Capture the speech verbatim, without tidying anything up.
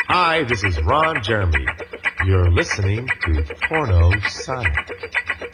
Hi, this is Ron Jeremy. You're listening to Porno Sonic.